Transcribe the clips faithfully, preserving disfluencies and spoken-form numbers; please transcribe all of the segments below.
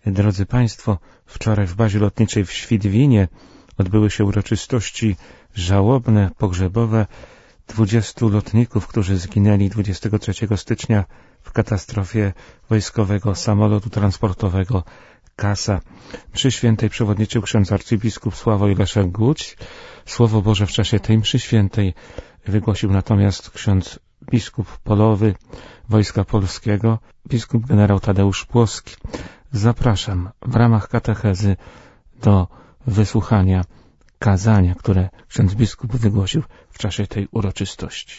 Drodzy Państwo, wczoraj w bazie lotniczej w Świdwinie odbyły się uroczystości żałobne, pogrzebowe dwudziestu lotników, którzy zginęli dwudziestego trzeciego stycznia w katastrofie wojskowego samolotu transportowego Kasa. Mszy świętej przewodniczył ksiądz arcybiskup Sławoj Leszek Guć. Słowo Boże w czasie tej mszy świętej wygłosił natomiast ksiądz biskup polowy Wojska Polskiego, biskup generał Tadeusz Płoski. Zapraszam w ramach katechezy do wysłuchania kazania, które ksiądz biskup wygłosił w czasie tej uroczystości.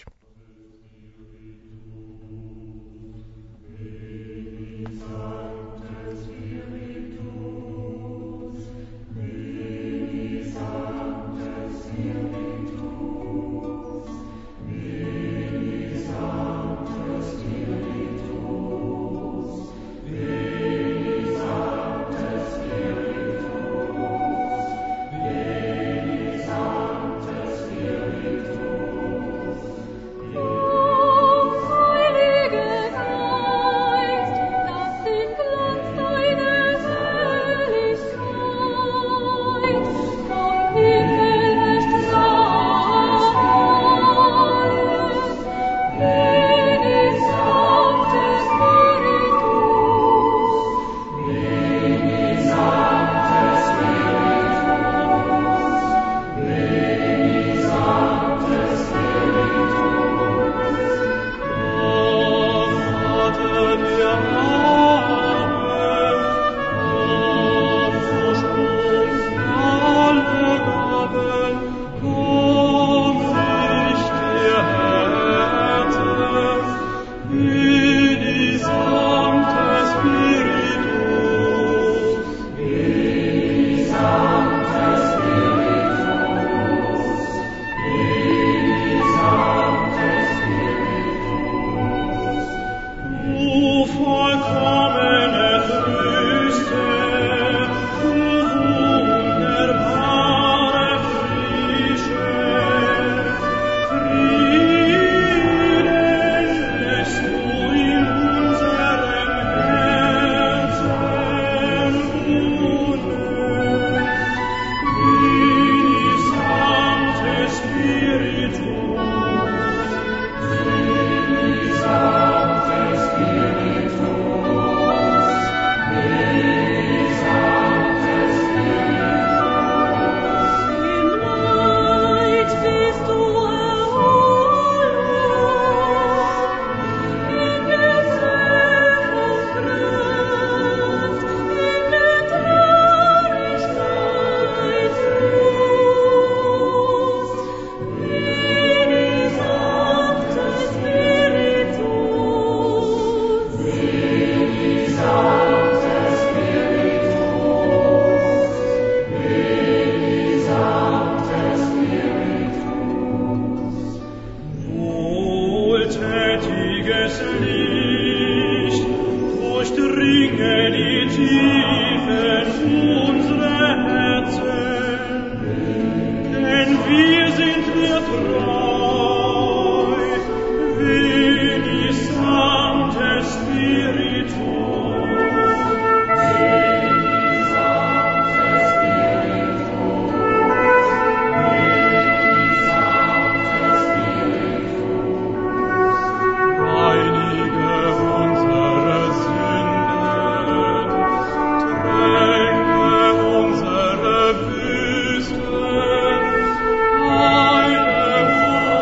Unsere Wüste, heile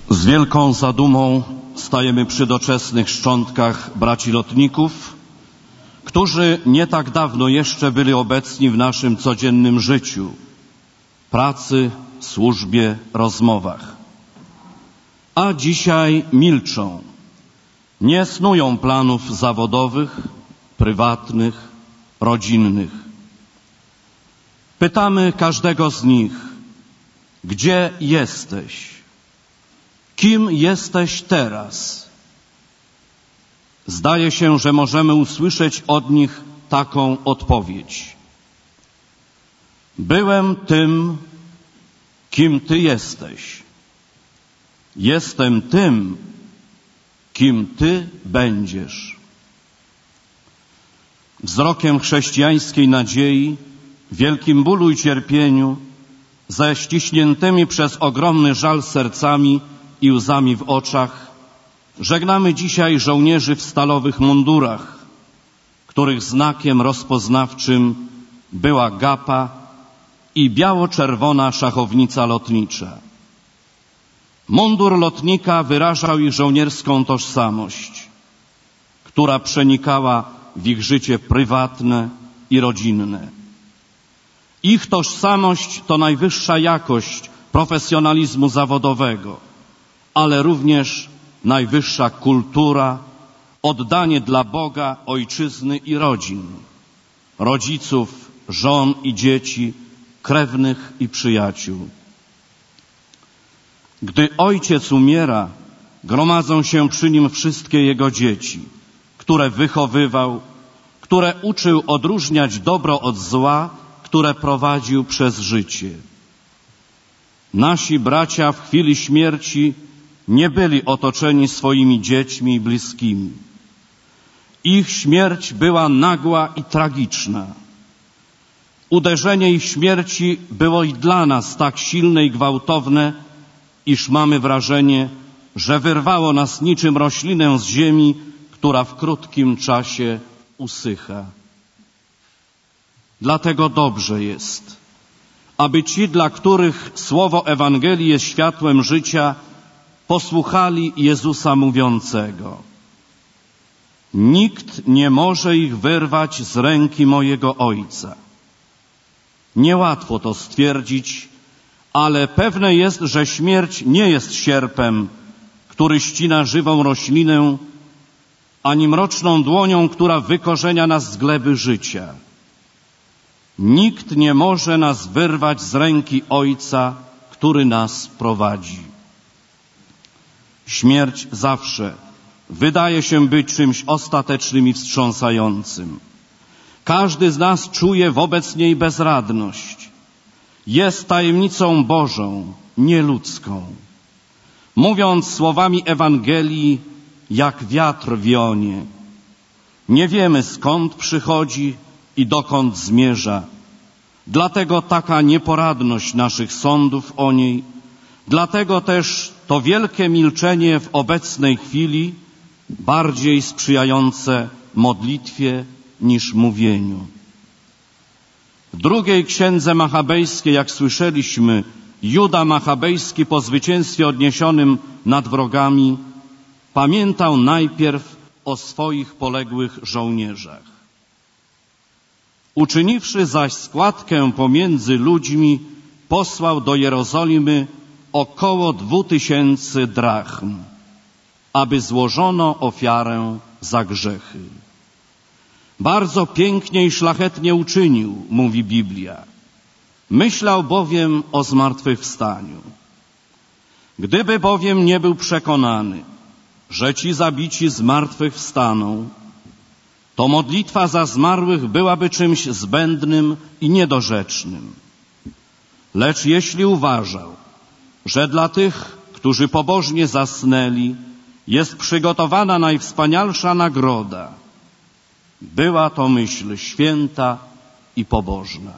Z wielką zadumą stajemy przy doczesnych szczątkach braci lotników, którzy nie tak dawno jeszcze byli obecni w naszym codziennym życiu, pracy, służbie, rozmowach. A dzisiaj milczą, nie snują planów zawodowych, prywatnych, rodzinnych. Pytamy każdego z nich, gdzie jesteś? Kim jesteś teraz? Zdaje się, że możemy usłyszeć od nich taką odpowiedź. Byłem tym, kim Ty jesteś. Jestem tym, kim Ty będziesz. Wzrokiem chrześcijańskiej nadziei, wielkim bólu i cierpieniu, ze ściśniętymi przez ogromny żal sercami i łzami w oczach, żegnamy dzisiaj żołnierzy w stalowych mundurach, których znakiem rozpoznawczym była gapa i biało-czerwona szachownica lotnicza. Mundur lotnika wyrażał ich żołnierską tożsamość, która przenikała w ich życie prywatne i rodzinne. Ich tożsamość to najwyższa jakość profesjonalizmu zawodowego, ale również najwyższa kultura, oddanie dla Boga, ojczyzny i rodzin, rodziców, żon i dzieci, krewnych i przyjaciół. Gdy ojciec umiera, gromadzą się przy nim wszystkie jego dzieci, które wychowywał, które uczył odróżniać dobro od zła, które prowadził przez życie. Nasi bracia w chwili śmierci nie byli otoczeni swoimi dziećmi i bliskimi. Ich śmierć była nagła i tragiczna. Uderzenie ich śmierci było i dla nas tak silne i gwałtowne, iż mamy wrażenie, że wyrwało nas niczym roślinę z ziemi, która w krótkim czasie usycha. Dlatego dobrze jest, aby ci, dla których słowo Ewangelii jest światłem życia, posłuchali Jezusa mówiącego: nikt nie może ich wyrwać z ręki mojego Ojca. Niełatwo to stwierdzić, ale pewne jest, że śmierć nie jest sierpem, który ścina żywą roślinę, ani mroczną dłonią, która wykorzenia nas z gleby życia. Nikt nie może nas wyrwać z ręki Ojca, który nas prowadzi. Śmierć zawsze wydaje się być czymś ostatecznym i wstrząsającym. Każdy z nas czuje wobec niej bezradność. Jest tajemnicą Bożą, nieludzką. Mówiąc słowami Ewangelii, jak wiatr wionie. Nie wiemy, skąd przychodzi i dokąd zmierza. Dlatego taka nieporadność naszych sądów o niej, dlatego też to wielkie milczenie w obecnej chwili, bardziej sprzyjające modlitwie niż mówieniu. W drugiej księdze machabejskiej, jak słyszeliśmy, Juda Machabejski po zwycięstwie odniesionym nad wrogami pamiętał najpierw o swoich poległych żołnierzach. Uczyniwszy zaś składkę pomiędzy ludźmi, posłał do Jerozolimy około dwu tysięcy drachm, aby złożono ofiarę za grzechy. Bardzo pięknie i szlachetnie uczynił, mówi Biblia. Myślał bowiem o zmartwychwstaniu. Gdyby bowiem nie był przekonany, że ci zabici zmartwychwstaną, to modlitwa za zmarłych byłaby czymś zbędnym i niedorzecznym. Lecz jeśli uważał, że dla tych, którzy pobożnie zasnęli, jest przygotowana najwspanialsza nagroda, była to myśl święta i pobożna.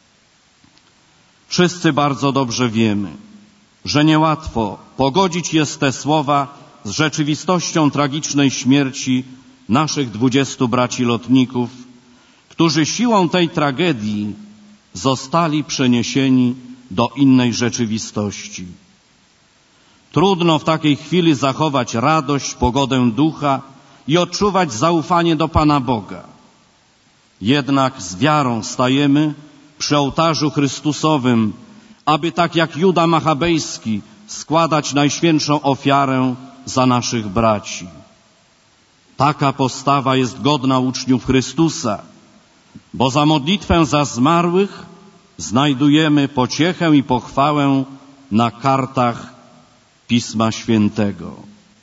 Wszyscy bardzo dobrze wiemy, że niełatwo pogodzić jest te słowa z rzeczywistością tragicznej śmierci naszych dwudziestu braci lotników, którzy siłą tej tragedii zostali przeniesieni do innej rzeczywistości. Trudno w takiej chwili zachować radość, pogodę ducha i odczuwać zaufanie do Pana Boga. Jednak z wiarą stajemy przy ołtarzu Chrystusowym, aby tak jak Juda Machabejski składać najświętszą ofiarę za naszych braci. Taka postawa jest godna uczniów Chrystusa, bo za modlitwę za zmarłych znajdujemy pociechę i pochwałę na kartach Pisma Świętego.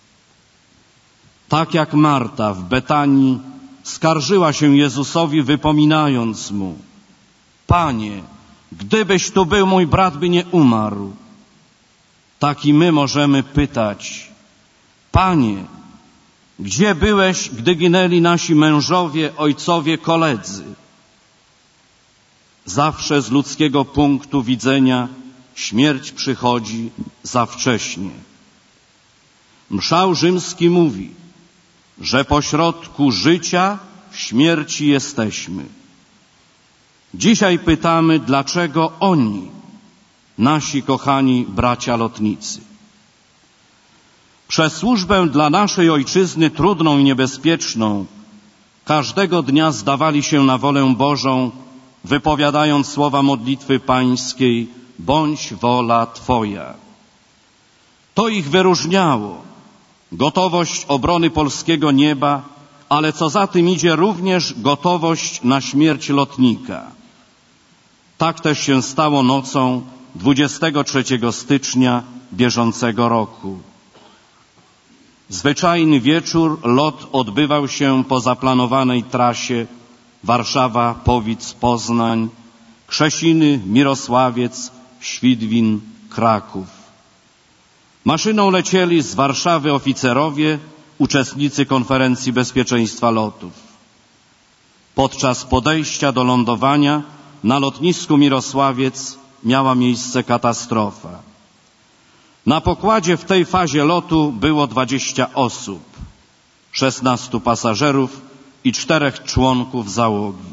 Tak jak Marta w Betanii skarżyła się Jezusowi, wypominając Mu: Panie, gdybyś tu był, mój brat by nie umarł. Tak i my możemy pytać: Panie, gdzie byłeś, gdy ginęli nasi mężowie, ojcowie, koledzy? Zawsze z ludzkiego punktu widzenia śmierć przychodzi za wcześnie. Mszał rzymski mówi, że pośrodku życia w śmierci jesteśmy. Dzisiaj pytamy, dlaczego oni, nasi kochani bracia lotnicy. Przez służbę dla naszej ojczyzny trudną i niebezpieczną każdego dnia zdawali się na wolę Bożą, wypowiadając słowa modlitwy pańskiej: bądź wola Twoja. To ich wyróżniało, gotowość obrony polskiego nieba, ale co za tym idzie, również gotowość na śmierć lotnika. Tak też się stało nocą dwudziestego trzeciego stycznia bieżącego roku. Zwyczajny wieczór, lot odbywał się po zaplanowanej trasie Warszawa, Powic, Poznań, Krzesiny, Mirosławiec, Świdwin, Kraków. Maszyną lecieli z Warszawy oficerowie, uczestnicy konferencji bezpieczeństwa lotów. Podczas podejścia do lądowania na lotnisku Mirosławiec miała miejsce katastrofa. Na pokładzie w tej fazie lotu było dwadzieścia osób, szesnastu pasażerów i czterech członków załogi.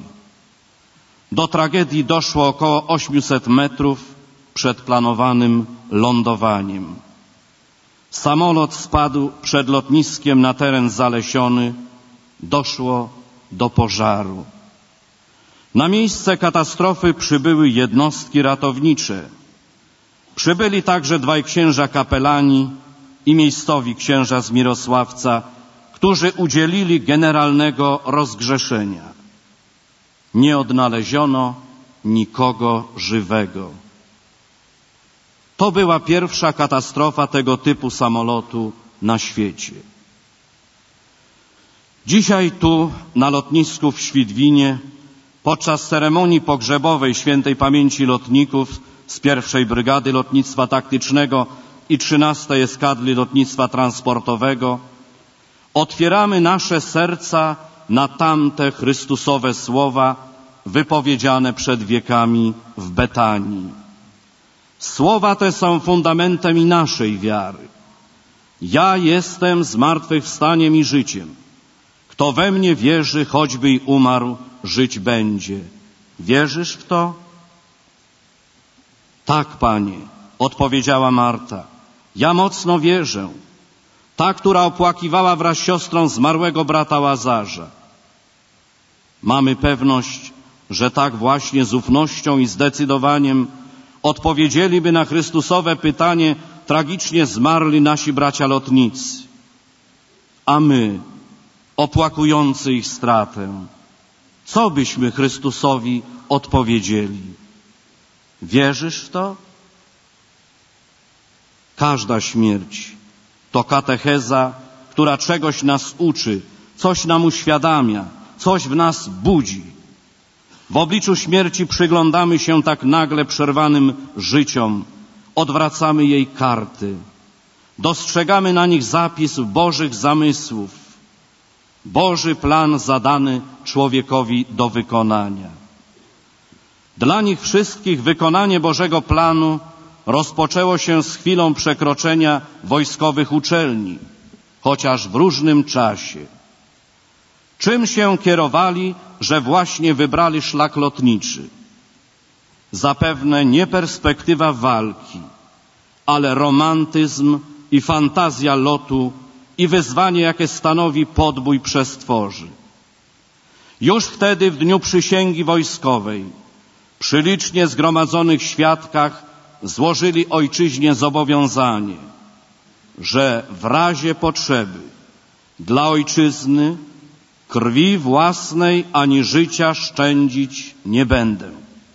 Do tragedii doszło około osiemset metrów przed planowanym lądowaniem. Samolot spadł przed lotniskiem na teren zalesiony, doszło do pożaru. Na miejsce katastrofy przybyły jednostki ratownicze. Przybyli także dwaj księża kapelani i miejscowi księża z Mirosławca, którzy udzielili generalnego rozgrzeszenia. Nie odnaleziono nikogo żywego. To była pierwsza katastrofa tego typu samolotu na świecie. Dzisiaj tu, na lotnisku w Świdwinie, podczas ceremonii pogrzebowej świętej pamięci lotników z pierwszej Brygady Lotnictwa Taktycznego i trzynastej Eskadry Lotnictwa Transportowego, otwieramy nasze serca na tamte Chrystusowe słowa wypowiedziane przed wiekami w Betanii. Słowa te są fundamentem i naszej wiary. Ja jestem zmartwychwstaniem i życiem. Kto we mnie wierzy, choćby i umarł, żyć będzie. Wierzysz w to? Tak, Panie, odpowiedziała Marta. Ja mocno wierzę. Ta, która opłakiwała wraz z siostrą zmarłego brata Łazarza. Mamy pewność, że tak właśnie z ufnością i zdecydowaniem odpowiedzieliby na Chrystusowe pytanie tragicznie zmarli nasi bracia lotnicy. A my, opłakujący ich stratę, co byśmy Chrystusowi odpowiedzieli? Wierzysz w to? Każda śmierć to katecheza, która czegoś nas uczy, coś nam uświadamia, coś w nas budzi. W obliczu śmierci przyglądamy się tak nagle przerwanym życiom, odwracamy jej karty, dostrzegamy na nich zapis Bożych zamysłów, Boży plan zadany człowiekowi do wykonania. Dla nich wszystkich wykonanie Bożego planu rozpoczęło się z chwilą przekroczenia wojskowych uczelni, chociaż w różnym czasie. Czym się kierowali, że właśnie wybrali szlak lotniczy? Zapewne nie perspektywa walki, ale romantyzm i fantazja lotu i wyzwanie, jakie stanowi podbój przestworzy. Już wtedy, w dniu przysięgi wojskowej, przy licznie zgromadzonych świadkach złożyli ojczyźnie zobowiązanie, że w razie potrzeby dla ojczyzny krwi własnej ani życia szczędzić nie będę.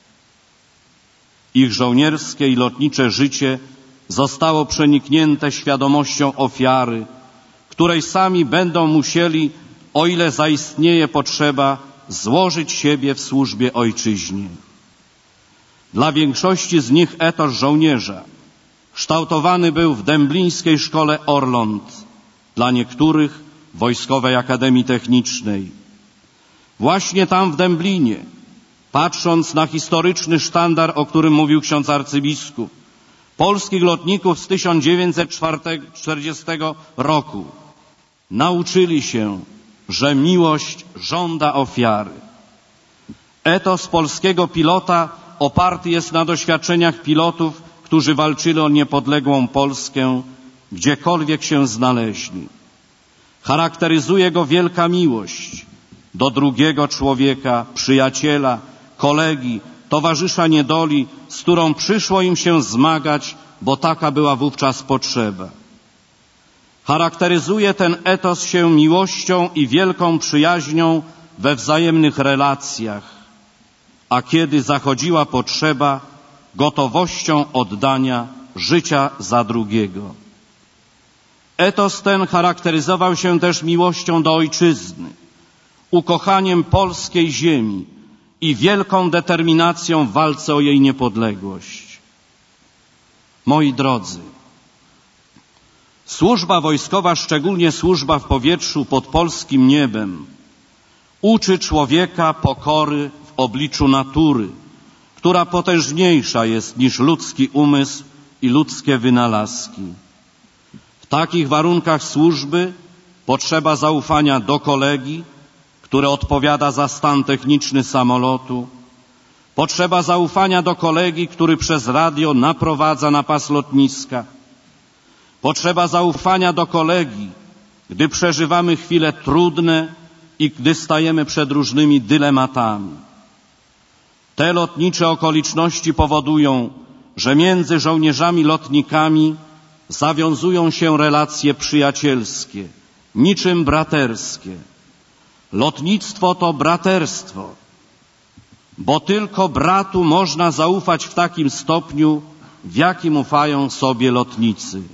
Ich żołnierskie i lotnicze życie zostało przeniknięte świadomością ofiary, której sami będą musieli, o ile zaistnieje potrzeba, złożyć siebie w służbie ojczyźnie. Dla większości z nich etos żołnierza kształtowany był w dęblińskiej szkole Orląt, dla niektórych w Wojskowej Akademii Technicznej. Właśnie tam w Dęblinie, patrząc na historyczny sztandar, o którym mówił ksiądz arcybiskup, polskich lotników z tysiąc dziewięćset czterdziestego roku, nauczyli się, że miłość żąda ofiary. Etos polskiego pilota oparty jest na doświadczeniach pilotów, którzy walczyli o niepodległą Polskę, gdziekolwiek się znaleźli. Charakteryzuje go wielka miłość do drugiego człowieka, przyjaciela, kolegi, towarzysza niedoli, z którą przyszło im się zmagać, bo taka była wówczas potrzeba. Charakteryzuje ten etos się miłością i wielką przyjaźnią we wzajemnych relacjach, a kiedy zachodziła potrzeba, gotowością oddania życia za drugiego. Etos ten charakteryzował się też miłością do ojczyzny, ukochaniem polskiej ziemi i wielką determinacją w walce o jej niepodległość. Moi drodzy, służba wojskowa, szczególnie służba w powietrzu pod polskim niebem, uczy człowieka pokory w obliczu natury, która potężniejsza jest niż ludzki umysł i ludzkie wynalazki. W takich warunkach służby potrzeba zaufania do kolegi, który odpowiada za stan techniczny samolotu. Potrzeba zaufania do kolegi, który przez radio naprowadza na pas lotniska. Potrzeba zaufania do kolegi, gdy przeżywamy chwile trudne i gdy stajemy przed różnymi dylematami. Te lotnicze okoliczności powodują, że między żołnierzami lotnikami zawiązują się relacje przyjacielskie, niczym braterskie. Lotnictwo to braterstwo, bo tylko bratu można zaufać w takim stopniu, w jakim ufają sobie lotnicy.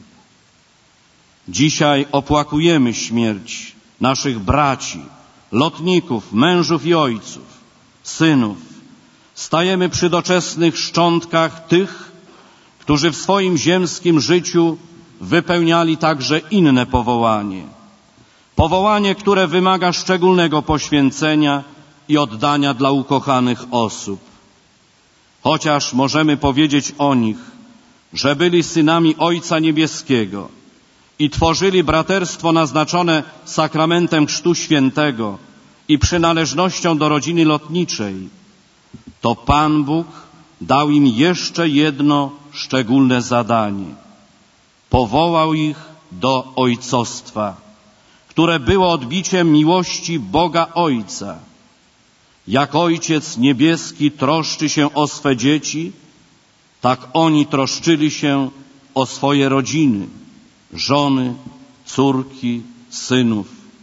Dzisiaj opłakujemy śmierć naszych braci, lotników, mężów i ojców, synów. Stajemy przy doczesnych szczątkach tych, którzy w swoim ziemskim życiu wypełniali także inne powołanie. Powołanie, które wymaga szczególnego poświęcenia i oddania dla ukochanych osób. Chociaż możemy powiedzieć o nich, że byli synami Ojca Niebieskiego i tworzyli braterstwo naznaczone sakramentem Chrztu Świętego i przynależnością do rodziny lotniczej, to Pan Bóg dał im jeszcze jedno szczególne zadanie. Powołał ich do ojcostwa, które było odbiciem miłości Boga Ojca. Jak Ojciec Niebieski troszczy się o swe dzieci, tak oni troszczyli się o swoje rodziny, żony, córki, synów.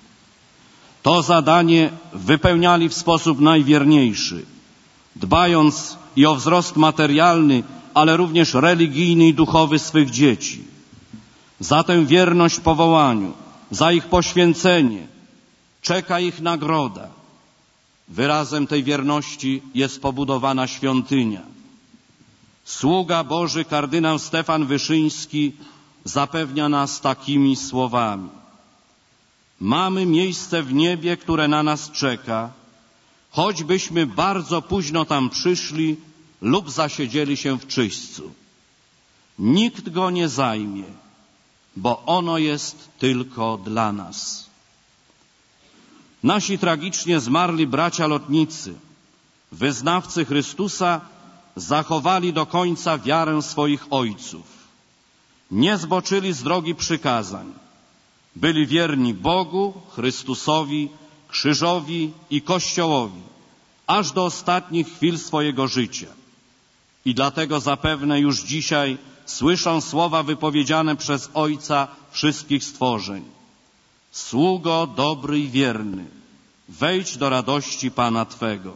To zadanie wypełniali w sposób najwierniejszy, dbając i o wzrost materialny, ale również religijny i duchowy swych dzieci. Za tę wierność powołaniu, za ich poświęcenie czeka ich nagroda. Wyrazem tej wierności jest pobudowana świątynia. Sługa Boży kardynał Stefan Wyszyński zapewnia nas takimi słowami. Mamy miejsce w niebie, które na nas czeka, choćbyśmy bardzo późno tam przyszli lub zasiedzieli się w czyśćcu. Nikt go nie zajmie, bo ono jest tylko dla nas. Nasi tragicznie zmarli bracia lotnicy, wyznawcy Chrystusa, zachowali do końca wiarę swoich ojców. nie zboczyli z drogi przykazań, byli wierni Bogu, Chrystusowi, krzyżowi i Kościołowi, aż do ostatnich chwil swojego życia. I dlatego zapewne już dzisiaj słyszą słowa wypowiedziane przez Ojca wszystkich stworzeń. Sługo dobry i wierny, wejdź do radości Pana Twego.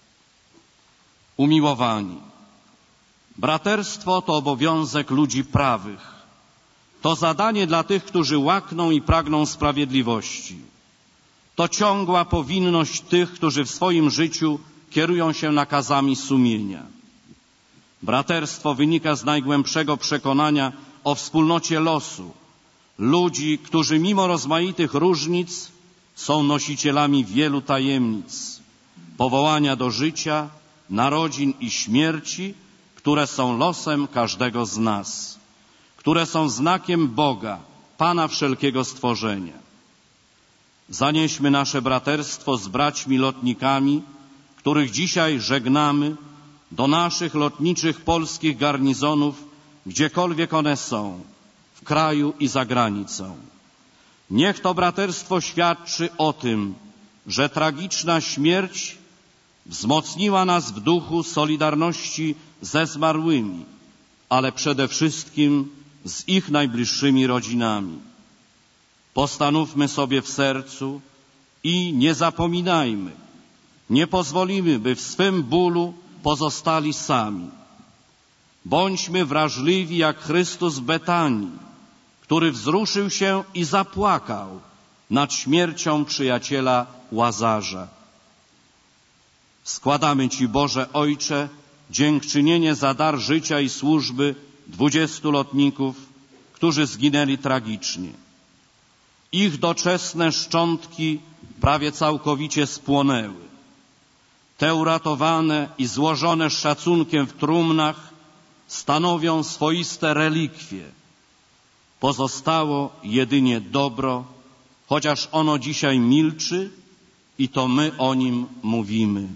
Umiłowani, braterstwo to obowiązek ludzi prawych. To zadanie dla tych, którzy łakną i pragną sprawiedliwości. To ciągła powinność tych, którzy w swoim życiu kierują się nakazami sumienia. Braterstwo wynika z najgłębszego przekonania o wspólnocie losu, ludzi, którzy mimo rozmaitych różnic są nosicielami wielu tajemnic, powołania do życia, narodzin i śmierci, które są losem każdego z nas, które są znakiem Boga, Pana wszelkiego stworzenia. Zanieśmy nasze braterstwo z braćmi lotnikami, których dzisiaj żegnamy, do naszych lotniczych polskich garnizonów, gdziekolwiek one są, w kraju i za granicą. Niech to braterstwo świadczy o tym, że tragiczna śmierć wzmocniła nas w duchu solidarności ze zmarłymi, ale przede wszystkim z ich najbliższymi rodzinami. Postanówmy sobie w sercu i nie zapominajmy, nie pozwolimy, by w swym bólu pozostali sami. Bądźmy wrażliwi jak Chrystus w Betanii, który wzruszył się i zapłakał nad śmiercią przyjaciela Łazarza. Składamy Ci, Boże Ojcze, dziękczynienie za dar życia i służby dwudziestu lotników, którzy zginęli tragicznie. Ich doczesne szczątki prawie całkowicie spłonęły. Te uratowane i złożone z szacunkiem w trumnach stanowią swoiste relikwie. Pozostało jedynie dobro, chociaż ono dzisiaj milczy i to my o nim mówimy.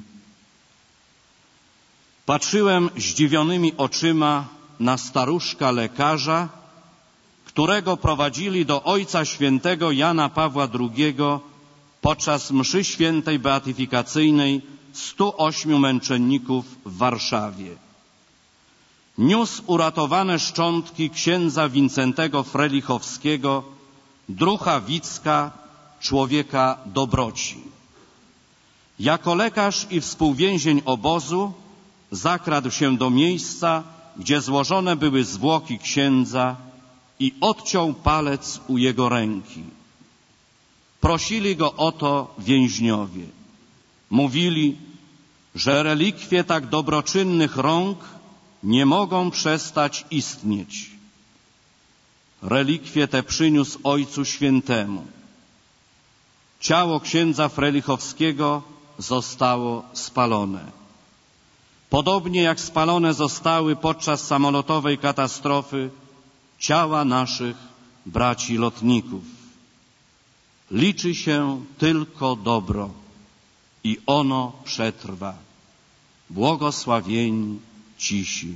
Patrzyłem zdziwionymi oczyma na staruszka lekarza, którego prowadzili do Ojca Świętego Jana Pawła drugiego podczas mszy świętej beatyfikacyjnej stu ośmiu męczenników w Warszawie. Niósł uratowane szczątki księdza Wincentego Frelichowskiego, druha Wicka, człowieka dobroci. Jako lekarz i współwięzień obozu zakradł się do miejsca, gdzie złożone były zwłoki księdza i odciął palec u jego ręki. Prosili go o to więźniowie. Mówili, że relikwie tak dobroczynnych rąk nie mogą przestać istnieć. Relikwie te przyniósł Ojcu Świętemu. Ciało księdza Frelichowskiego zostało spalone. Podobnie jak spalone zostały podczas samolotowej katastrofy ciała naszych braci lotników. Liczy się tylko dobro i ono przetrwa. Błogosławieni cisi.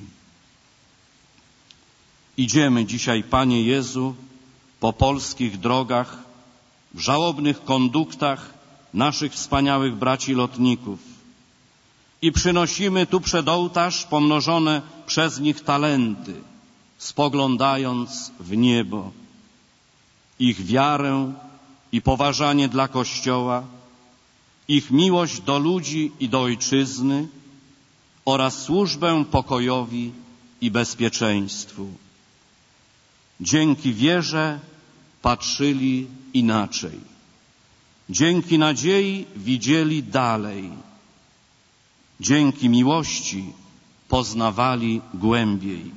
Idziemy dzisiaj, Panie Jezu, po polskich drogach, w żałobnych konduktach naszych wspaniałych braci lotników i przynosimy tu przed ołtarz pomnożone przez nich talenty, spoglądając w niebo. Ich wiarę i poważanie dla Kościoła, ich miłość do ludzi i do Ojczyzny oraz służbę pokojowi i bezpieczeństwu. Dzięki wierze patrzyli inaczej. Dzięki nadziei widzieli dalej. Dzięki miłości poznawali głębiej.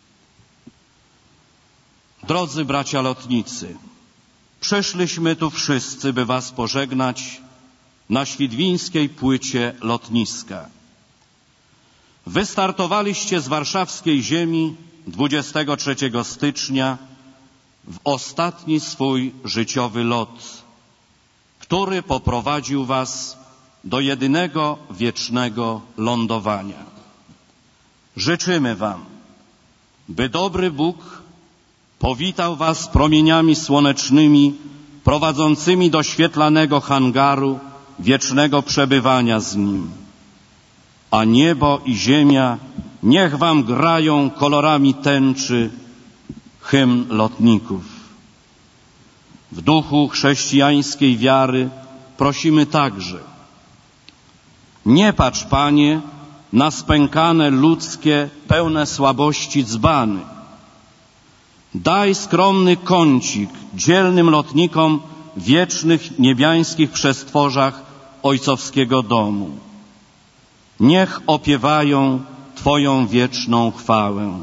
Drodzy bracia lotnicy, przyszliśmy tu wszyscy, by was pożegnać na świdwińskiej płycie lotniska. Wystartowaliście z warszawskiej ziemi dwudziestego trzeciego stycznia w ostatni swój życiowy lot, który poprowadził was do jedynego wiecznego lądowania. Życzymy wam, by dobry Bóg powitał was promieniami słonecznymi prowadzącymi do świetlanego hangaru wiecznego przebywania z Nim. A niebo i ziemia niech wam grają kolorami tęczy hymn lotników. W duchu chrześcijańskiej wiary prosimy także: nie patrz, Panie, na spękane ludzkie, pełne słabości dzbany. Daj skromny kącik dzielnym lotnikom wiecznych niebiańskich przestworzach ojcowskiego domu. Niech opiewają Twoją wieczną chwałę.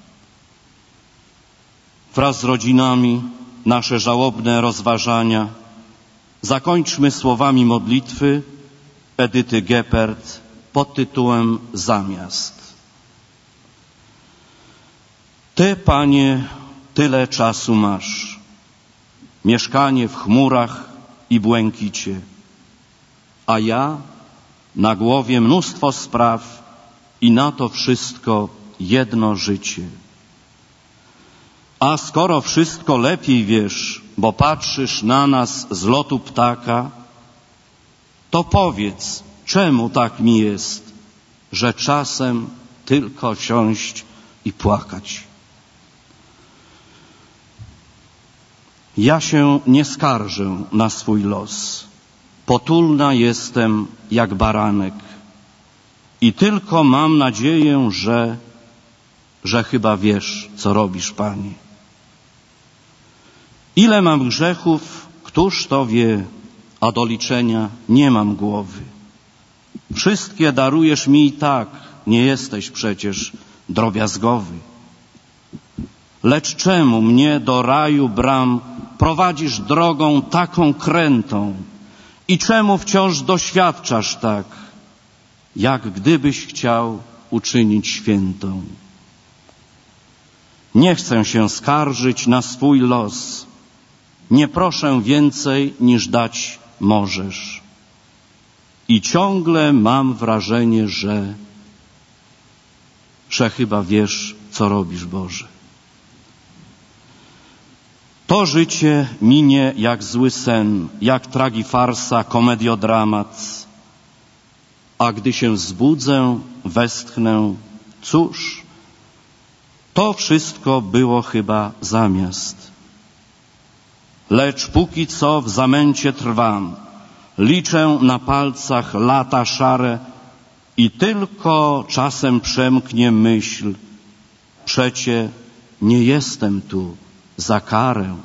Wraz z rodzinami nasze żałobne rozważania zakończmy słowami modlitwy Edyty Geppert pod tytułem Zamiast. Ty, Panie, tyle czasu masz, mieszkanie w chmurach i błękicie, a ja na głowie mnóstwo spraw i na to wszystko jedno życie. A skoro wszystko lepiej wiesz, bo patrzysz na nas z lotu ptaka, to powiedz, czemu tak mi jest, że czasem tylko siąść i płakać. Ja się nie skarżę na swój los. Potulna jestem jak baranek i tylko mam nadzieję, że, że chyba wiesz, co robisz, Panie. Ile mam grzechów, któż to wie, a do liczenia nie mam głowy. Wszystkie darujesz mi i tak, nie jesteś przecież drobiazgowy. Lecz czemu mnie do raju bram prowadzisz drogą taką krętą i czemu wciąż doświadczasz tak, jak gdybyś chciał uczynić świętą? Nie chcę się skarżyć na swój los, nie proszę więcej niż dać możesz. I ciągle mam wrażenie, że, że chyba wiesz, co robisz, Boże. To życie minie jak zły sen, jak tragifarsa, komediodramat. A gdy się zbudzę, westchnę, cóż, to wszystko było chyba zamiast. Lecz póki co w zamęcie trwam, liczę na palcach lata szare i tylko czasem przemknie myśl, przecie nie jestem tu za karę.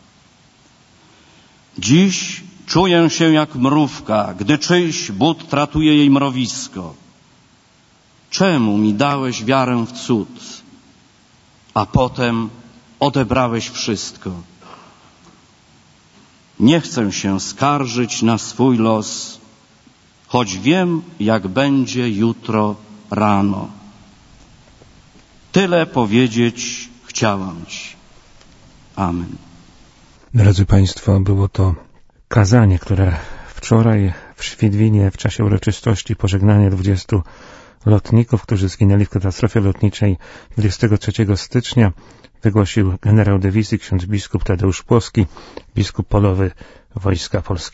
Dziś czuję się jak mrówka, gdy czyjś but tratuje jej mrowisko. Czemu mi dałeś wiarę w cud, a potem odebrałeś wszystko? Nie chcę się skarżyć na swój los, choć wiem, jak będzie jutro rano. Tyle powiedzieć chciałam Ci. Amen. Drodzy Państwo, było to kazanie, które wczoraj w Świdwinie w czasie uroczystości pożegnania dwudziestu lotników, którzy zginęli w katastrofie lotniczej dwudziestego trzeciego stycznia, wygłosił generał dywizji ksiądz biskup Tadeusz Płowski, biskup polowy Wojska Polskiego.